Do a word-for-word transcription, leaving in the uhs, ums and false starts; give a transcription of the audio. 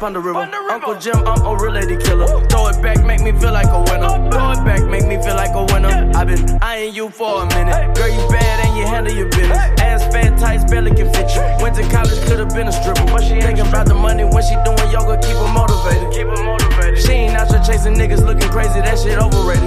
on the river. Uncle Jim, I'm a real lady killer. Throw it back, make me feel like a winner. Throw it back, make me feel like a winner. I been eyeing you for a minute. Girl, you bad and you handle your business. Ass fat, tights, barely can fit you. Went to college, could've been a stripper, but she thinking about the money when she doing yoga. Keep her motivated. Keep her motivated. She ain't out here chasing niggas looking crazy. That shit overrated.